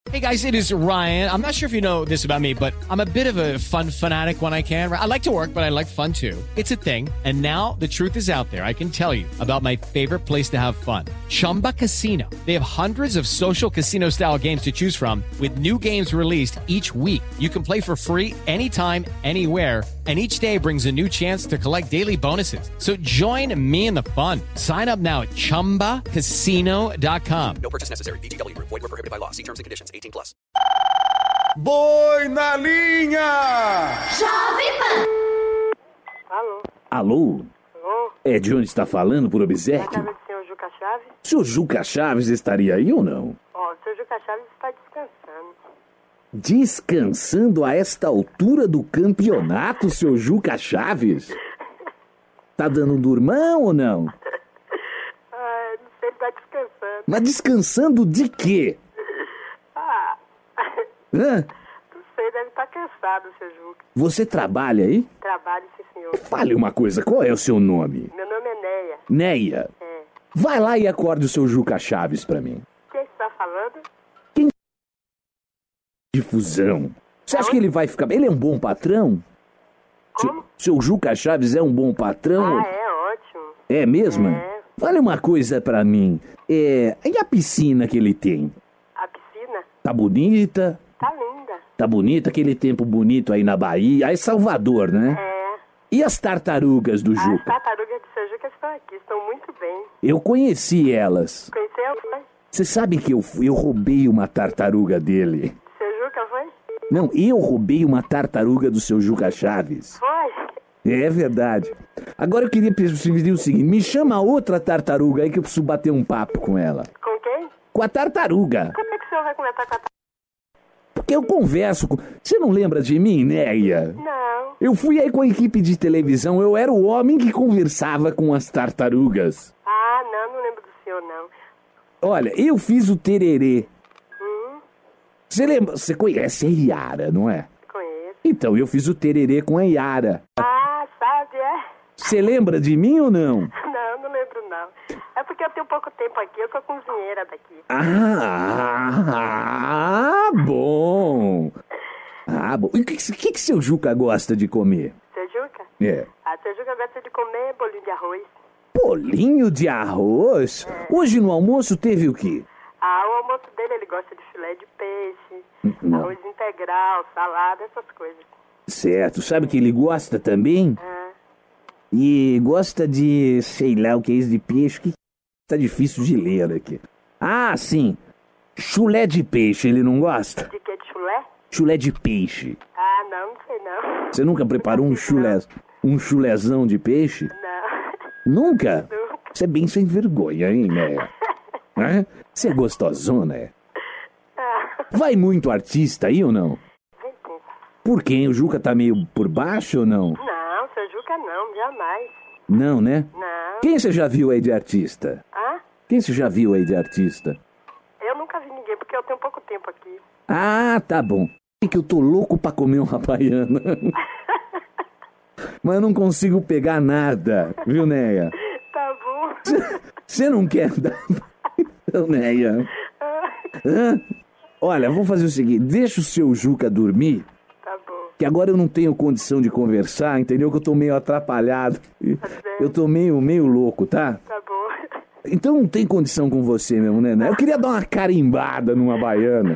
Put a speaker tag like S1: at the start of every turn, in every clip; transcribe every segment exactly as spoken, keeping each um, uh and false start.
S1: Hey guys, it is Ryan. I'm not sure if you know this about me, but I'm a bit of a fun fanatic when I can. I like to work, but I like fun too. It's a thing. And now the truth is out there. I can tell you about my favorite place to have fun. Chumba Casino. They have hundreds of social casino style games to choose from with new games released each week. You can play for free anytime, anywhere. And each day brings a new chance to collect daily bonuses. So join me in the fun. Sign up now at chumba casino dot com.
S2: No purchase necessary. V G W. Void where prohibited by law. See terms and conditions. eighteen plus.
S3: Boi na linha!
S4: Jovem Pan!
S5: Alô?
S6: Alô?
S5: Alô?
S6: É de onde está falando, por obséquio?
S5: Acaba de ser o Juca Chaves?
S6: O senhor Juca Chaves estaria aí ou não?
S5: Ó, o seu Juca Chaves está descansando.
S6: Descansando a esta altura do campeonato, seu Juca Chaves? Tá dando um dormão ou não?
S5: Ah, não sei, ele tá descansando.
S6: Mas descansando de quê?
S5: Ah,
S6: Hã?
S5: não sei, deve estar cansado, seu Juca.
S6: Você trabalha aí?
S5: Trabalho, sim, senhor.
S6: Fale uma coisa, qual é o seu nome?
S5: Meu nome é Neia.
S6: Neia.
S5: É.
S6: Vai lá e acorde o seu Juca Chaves pra mim.
S5: Quem está falando?
S6: Difusão. Você acha que ele vai ficar... Ele é um bom patrão?
S5: Como?
S6: Seu, seu Juca Chaves é um bom patrão?
S5: Ah, é ótimo.
S6: É mesmo?
S5: É.
S6: Fale uma coisa pra mim. É... E a piscina que ele tem?
S5: A piscina?
S6: Tá bonita?
S5: Tá linda.
S6: Tá bonita? Aquele tempo bonito aí na Bahia. Aí Salvador, né?
S5: É.
S6: E as tartarugas do
S5: As
S6: Juca?
S5: tartarugas do seu Juca estão aqui, estão muito bem.
S6: Eu conheci elas.
S5: Conheceu, foi?
S6: Você sabe que eu, eu roubei uma tartaruga dele?
S5: Seu Juca, foi?
S6: Não, eu roubei uma tartaruga do seu Juca Chaves.
S5: Foi?
S6: É verdade. Agora eu queria pedir o seguinte, me chama outra tartaruga aí que eu preciso bater um papo com ela.
S5: Com quem?
S6: Com a tartaruga.
S5: Como é que o senhor vai conversar com a tartaruga?
S6: Porque eu converso com... Você não lembra de mim, Neia?
S5: Não.
S6: Eu fui aí com a equipe de televisão, eu era o homem que conversava com as tartarugas.
S5: Ah, não, não lembro do senhor, não.
S6: Olha, eu fiz o tererê.
S5: Hum,
S6: Você lembra? Você conhece a Yara, não é?
S5: conheço.
S6: Então, eu fiz o tererê com a Yara.
S5: Ah, sabe, é?
S6: Você lembra de mim ou não?
S5: Não, não lembro, não. É porque eu tenho pouco tempo aqui, eu sou cozinheira daqui.
S6: Ah, bom. Ah, bom. E o que, que, que seu Juca gosta de comer?
S5: Seu Juca?
S6: É.
S5: Ah, seu Juca gosta de comer bolinho de arroz.
S6: Bolinho de arroz? Hoje no almoço teve o quê?
S5: Ah, o almoço dele, ele gosta de filé de peixe,
S6: Não.
S5: arroz integral, salada, essas coisas.
S6: Certo. Sabe o que ele gosta também?
S5: Ah,
S6: E gosta de, sei lá, o que é isso de peixe, que tá difícil de ler aqui. Ah, sim. Chulé de peixe, ele não gosta?
S5: de que? De chulé?
S6: Chulé de peixe.
S5: Ah, não, não sei não.
S6: Você nunca preparou um chulé, um chulézão de peixe?
S5: Não,
S6: Nunca?
S5: nunca.
S6: Você é bem sem vergonha, hein, né? Hã? Você é gostosona, é?
S5: Ah,
S6: Vai muito artista aí ou não?
S5: vem sim.
S6: Por quê? O Juca tá meio por baixo ou não?
S5: Não, seu Juca não, jamais.
S6: Não, né?
S5: Não.
S6: Quem você já viu aí de artista?
S5: Ah,
S6: Quem você já viu aí de artista?
S5: eu nunca vi ninguém, porque eu tenho pouco tempo aqui.
S6: Ah, tá bom. É que eu tô louco pra comer uma baiana. Mas eu não consigo pegar nada, viu, Neia?
S5: Tá bom.
S6: Você não quer dar... Então, Neia. Hã? Olha, vamos fazer o seguinte. Deixa o seu Juca dormir,
S5: Tá bom.
S6: que agora eu não tenho condição de conversar, entendeu? Que eu tô meio atrapalhado. Eu tô meio, meio louco, tá?
S5: Tá bom.
S6: Então não tem condição com você mesmo, né? Eu queria dar uma carimbada numa baiana.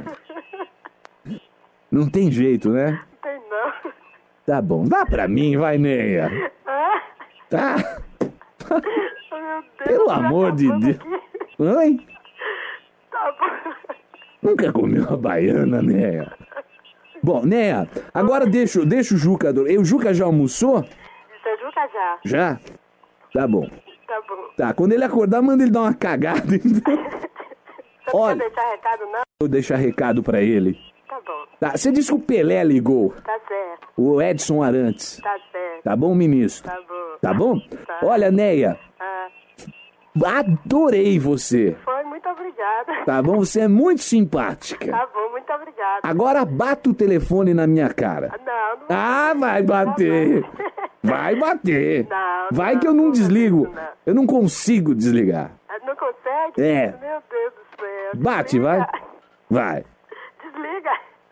S6: Não tem jeito, né?
S5: Não tem não.
S6: Tá bom. Dá pra mim, vai, Neia.
S5: Ah,
S6: Tá?
S5: meu Deus.
S6: Pelo
S5: tá
S6: amor de
S5: acabando
S6: Deus.
S5: aqui.
S6: Oi?
S5: Tá bom.
S6: Nunca comeu uma baiana, Neia? Bom, Neia, agora deixa, deixa o Juca dormir. O Juca já almoçou?
S5: Seu Juca já.
S6: Já? Tá bom.
S5: Tá bom.
S6: Tá, quando ele acordar, manda ele dar uma cagada. Então.
S5: Você
S6: Olha.
S5: não quer deixar recado, não?
S6: Vou deixar recado pra ele.
S5: Tá bom.
S6: Tá, você disse que o Pelé ligou.
S5: Tá certo.
S6: O Edson Arantes.
S5: Tá certo.
S6: Tá bom, ministro?
S5: Tá bom.
S6: Tá bom?
S5: Tá.
S6: Olha, Neia,
S5: Ah,
S6: adorei você.
S5: foi, muito obrigada.
S6: Tá bom? Você é muito simpática.
S5: Tá bom, muito obrigada.
S6: Agora bata o telefone na minha cara.
S5: Não, não.
S6: Ah, vai bater. Vai bater.
S5: Não,
S6: Vai
S5: não,
S6: que eu não
S5: não
S6: desligo.
S5: não.
S6: Eu não consigo desligar.
S5: Ah, não consegue?
S6: É.
S5: Meu Deus do céu.
S6: Bate, vai.
S5: Desliga.
S6: Vai.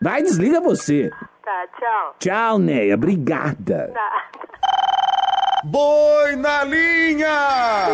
S6: Vai, desliga você.
S5: Tá, tchau.
S6: Tchau, Neia. Obrigada.
S5: Tá.
S3: Boi na linha!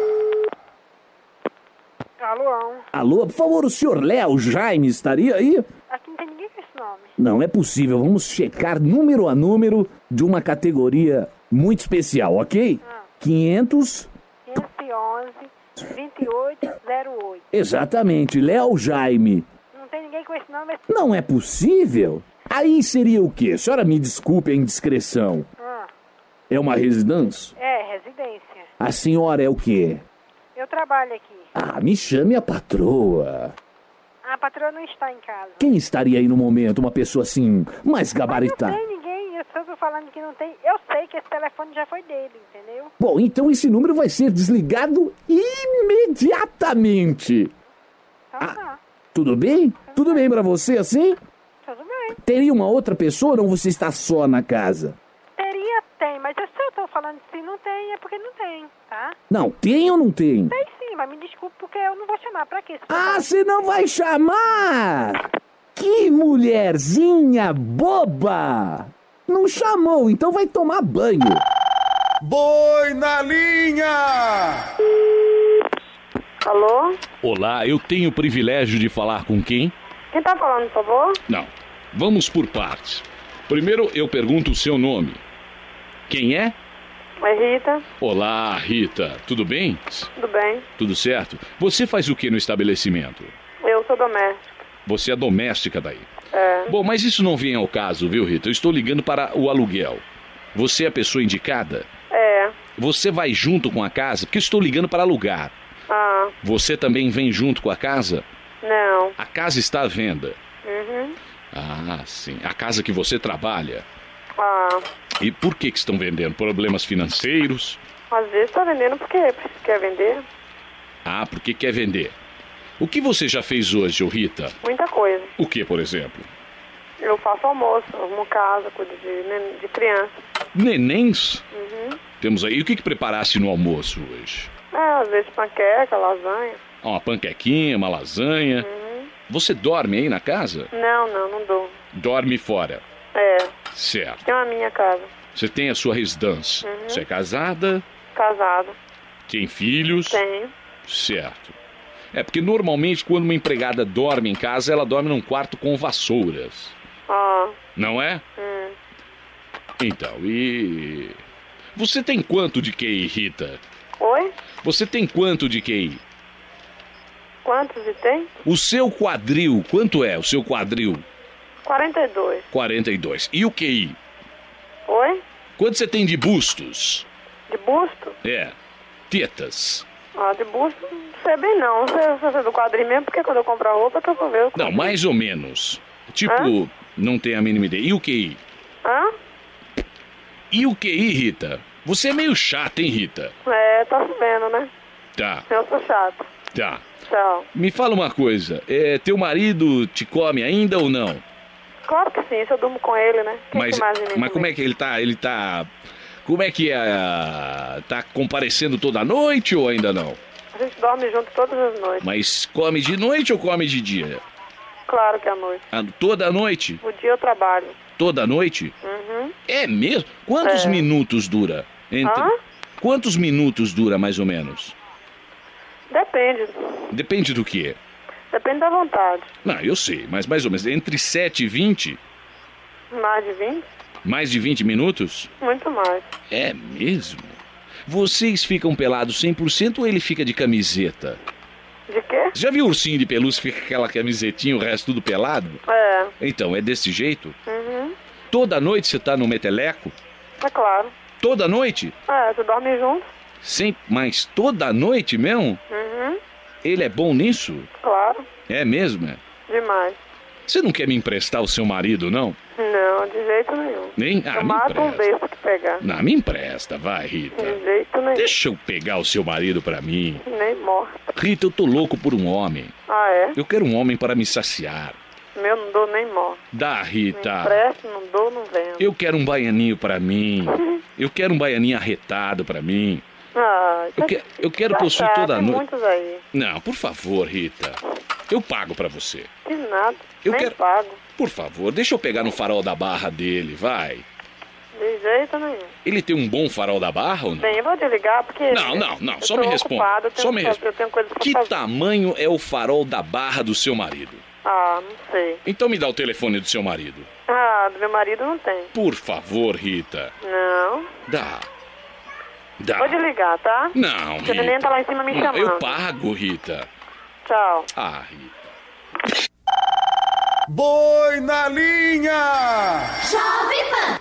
S5: Alô?
S6: Alô, por favor, o senhor Léo Jaime estaria aí?
S5: Aqui não tem ninguém com esse nome.
S6: Não é possível. Vamos checar número a número de uma categoria muito especial, ok?
S5: Ah.
S6: quinhentos...
S5: quinhentos e onze, vinte e oito, zero oito.
S6: Exatamente, Léo Jaime.
S5: Não tem ninguém com esse nome.
S6: Não é possível? Aí seria o quê? A senhora me desculpe a indiscrição.
S5: Ah.
S6: É uma residência?
S5: É, residência.
S6: A senhora é o quê?
S5: Eu trabalho aqui.
S6: Ah, me chame a patroa.
S5: A patroa não está em casa.
S6: Quem estaria aí no momento? Uma pessoa assim, mais
S5: Mas
S6: gabaritada?
S5: não tem ninguém. Eu só tô falando que não tem. Eu sei que esse telefone já foi dele, entendeu?
S6: Bom, então esse número vai ser desligado imediatamente.
S5: Então
S6: Ah.
S5: tá.
S6: Tudo bem? Tudo bem pra você assim?
S5: Tudo bem.
S6: Teria uma outra pessoa ou não você está só na casa?
S5: Teria, tem. Mas se eu tô falando se não tem, é porque não tem, tá?
S6: Não, tem ou não tem?
S5: Tem sim, mas me desculpe porque eu não vou chamar. Pra quê?
S6: Ah, você não vai chamar? Que mulherzinha boba! Não chamou, então vai tomar banho.
S3: Boi na linha!
S5: Alô?
S4: Olá, eu tenho o privilégio de falar com quem?
S5: Quem tá falando, por favor?
S4: Não, vamos por partes. Primeiro eu pergunto o seu nome. Quem é?
S5: É Rita.
S4: Olá, Rita. Tudo bem?
S5: Tudo bem?
S4: Tudo certo? Você faz o que no estabelecimento?
S5: Eu sou doméstica.
S4: Você é doméstica daí.
S5: É.
S4: Bom, mas isso não vem ao caso, viu, Rita? Eu estou ligando para o aluguel. Você é a pessoa indicada?
S5: É.
S4: Você vai junto com a casa? Porque eu estou ligando para alugar.
S5: Ah,
S4: Você também vem junto com a casa?
S5: não.
S4: A casa está à venda.
S5: Uhum.
S4: Ah, sim. A casa que você trabalha.
S5: Ah,
S4: E por que que estão vendendo? Problemas financeiros?
S5: às vezes tá vendendo porque quer vender.
S4: Ah, porque quer vender. O que você já fez hoje, ô Rita?
S5: Muita coisa.
S4: O que, por exemplo?
S5: Eu faço almoço, arrumo casa, cuido de, nen- de criança.
S4: Nenéns?
S5: Uhum.
S4: Temos aí. E o que que preparaste no almoço hoje?
S5: É, às vezes panqueca, lasanha.
S4: Ah, uma panquequinha, uma lasanha.
S5: Uhum.
S4: Você dorme aí na casa?
S5: Não, não, não dou.
S4: Dorme fora.
S5: É,
S4: Certo.
S5: tem uma minha casa.
S4: Você tem a sua residência.
S5: Uhum.
S4: Você é casada?
S5: Casado.
S4: Tem filhos?
S5: Tenho.
S4: Certo. É porque normalmente quando uma empregada dorme em casa, ela dorme num quarto com vassouras.
S5: Ah,
S4: Não é?
S5: hum.
S4: Então, e... Você tem quanto de Q I, Rita?
S5: Oi?
S4: Você tem quanto de Q I?
S5: Quantos e tem?
S4: O seu quadril, quanto é o seu quadril?
S5: quarenta e dois.
S4: quarenta e dois. E o Q I?
S5: Oi?
S4: Quanto você tem de bustos?
S5: De busto?
S4: É. Tetas.
S5: Ah, de busto não sei bem não. Não sei se você é do quadrinho mesmo, porque quando eu compro a roupa, eu tô ver o
S4: Não,
S5: quadrinho.
S4: mais ou menos. Tipo,
S5: Hã?
S4: não tem a mínima ideia. E o Q I?
S5: Hã?
S4: E o Q I, Rita? Você é meio chata, hein, Rita?
S5: É, tá sabendo, né?
S4: Tá,
S5: Eu sou chato.
S4: tá.
S5: Tchau.
S4: Me fala uma coisa. É, teu marido te come ainda ou não?
S5: Claro que sim, se eu durmo com ele, né? Quem
S4: Mas,
S5: que imagina
S4: mas
S5: isso
S4: como é
S5: mesmo?
S4: que ele tá? Ele tá... Como é que é? Tá comparecendo toda noite ou ainda não?
S5: A gente dorme junto todas as noites.
S4: Mas come de noite ou come de dia?
S5: Claro que é à noite.
S4: Ah, toda noite?
S5: O dia eu trabalho.
S4: Toda noite?
S5: Uhum.
S4: É mesmo? Quantos
S5: É.
S4: minutos dura? Entre...
S5: Hã?
S4: Quantos minutos dura, mais ou menos?
S5: Depende.
S4: Depende do quê?
S5: Depende da vontade.
S4: Não, eu sei, mas mais ou menos. Entre sete e vinte?
S5: Mais de vinte?
S4: Mais de vinte minutos?
S5: Muito mais.
S4: É mesmo? Vocês ficam pelados cem por cento ou ele fica de camiseta?
S5: De quê?
S4: Já viu o ursinho de pelúcia que fica com aquela camisetinha, o resto tudo pelado?
S5: É.
S4: Então, é desse jeito?
S5: Uhum.
S4: Toda noite você tá no meteleco?
S5: É claro.
S4: Toda noite?
S5: É, você dorme junto?
S4: Sem... Mas toda noite mesmo?
S5: Uhum.
S4: Ele é bom nisso?
S5: Claro.
S4: É mesmo? É?
S5: Demais.
S4: Você não quer me emprestar o seu marido, não?
S5: Não, de jeito nenhum.
S4: Nem? Ah,
S5: eu
S4: me
S5: mato um
S4: empresta.
S5: besta que pegar.
S4: Não, me empresta, vai, Rita.
S5: De jeito nenhum.
S4: Deixa eu pegar o seu marido pra mim.
S5: Nem morto.
S4: Rita, eu tô louco por um homem.
S5: Ah, é?
S4: Eu quero um homem para me saciar.
S5: Meu não dou nem morto.
S4: Dá,
S5: Me
S4: Rita.
S5: empresto, não dou, não vendo.
S4: Eu quero um baianinho pra mim. Eu quero um baianinho arretado pra mim.
S5: Ah,
S4: Eu, que, eu quero
S5: já
S4: possuir
S5: tá,
S4: toda a
S5: tem
S4: noite.
S5: muitos aí.
S4: Não, por favor, Rita. Eu pago pra você.
S5: Que nada,
S4: Eu
S5: nem
S4: quero-
S5: pago.
S4: Por favor, deixa eu pegar no farol da barra dele, vai.
S5: De jeito nenhum.
S4: Ele tem um bom farol da barra ou não?
S5: Bem, eu vou desligar porque...
S4: Não, não, não,
S5: eu
S4: só
S5: tô
S4: me responda.
S5: ocupada, eu tenho
S4: Só me
S5: que fazer-
S4: responda.
S5: Eu tenho coisas pra
S4: Que
S5: fazer.
S4: tamanho é o farol da barra do seu marido?
S5: Ah, não sei.
S4: Então me dá o telefone do seu marido.
S5: Ah, do meu marido não tem.
S4: Por favor, Rita.
S5: Não.
S4: Dá. Dá.
S5: Vou desligar, tá?
S4: Não,
S5: Porque o neném
S4: Rita.
S5: tá lá em cima me
S4: Não,
S5: chamando.
S4: eu pago, Rita.
S5: Tchau.
S4: Ah, Rita.
S3: Boi na linha!
S7: Jovem Pan.